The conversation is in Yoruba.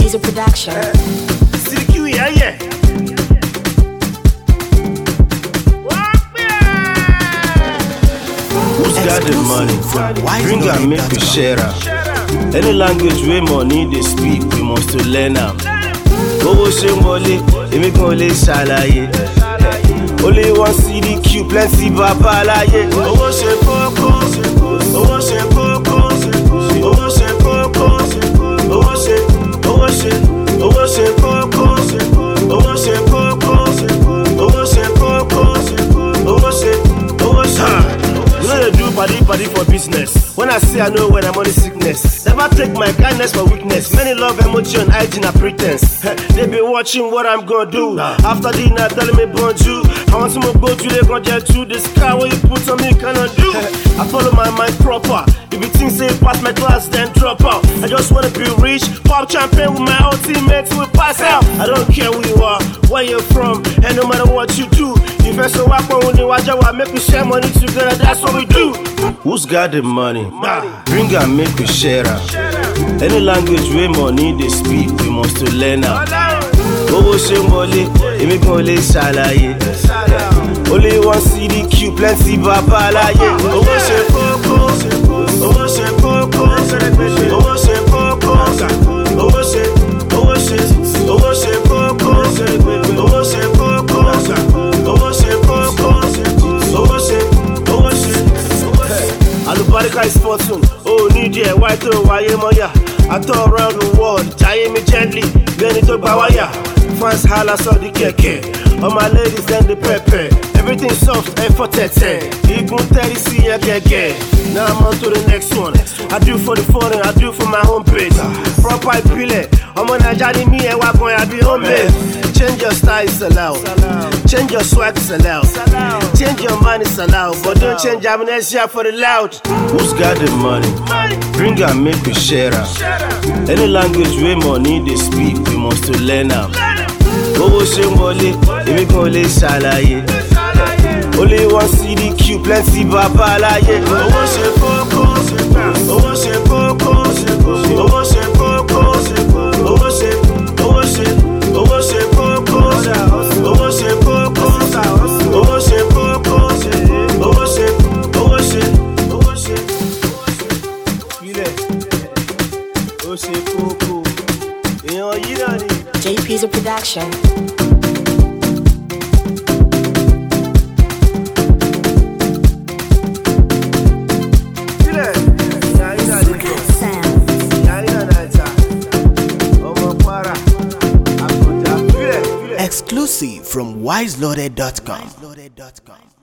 JP's production. CQ, yeah. Who's got the money? Bring and make we share am. Any language wey money dey speak, we must to learn am. Owó ṣe ń wọlé, èmi kan lè ṣàlàyé. Only one CDQ, plenty bàbá láyé. Owó ṣe kókó, owó ṣe kókó, owó ṣe kókó, owó ṣe kókó, owó ṣe kókó, owó ṣe kókó. You know they do body for business. When I say I know when I'm on the sickness, never take my kindness for weakness. Many love emotion, hygiene a pretense. They be watching what I'm gonna do. After dinner, telling me bonjour. I want to go to the project to the sky. What you put on me cannot do. I follow my mind proper. If you think say pass my class, then drop out. I just wanna be rich, pop champagne with my old teammates. We pass out. I don't care who you are, where you're from, and no matter what you do. If I so walk on the watch, I make we share money together. That's what we do. Who's got the money? Bring and make we share am. Any language wey money dey speak, we must to learn am. Owó ṣe ń wọlé, èmi kan lè ṣàlàyé. Only one CDQ, plenty bàbá láyé. Owó ṣe kókó, owó ṣe kókó, owó ṣe kókó, owó ṣe kókó, owó ṣe kókó, owó ṣe kókó, owó ṣe Alubarika is fortune. Oh, need ya, white to waye moya. I tour around the world, tie me gently, then it took bawaya. Fans holla saw the keke. All my ladies then the pepper. Everything soft and for tete. Even 30 see ya keke. Now I'm on to the next one. I do for the foreign, I do for my homepage. Proper pile. I'm on a jadi me and walk on I be homemade. Change your style is allowed. Change your swag is allowed. Change your mind is allowed. But don't change amnesia for the loud. Who's got the money? Bring and make we share am. Any language wey money dey speak, we must to learn am. Owó ṣe ń wọlé, èmi kan lè ṣàlàyé. Only one CDQ, plenty bàbá láyé. Owó ṣe kókó, owó ṣe kókó, owó ṣe kókó, owó ṣe kókó, owó ṣe kókó, owó ṣe kókó, JP's production. Exclusive from wiseloaded.com.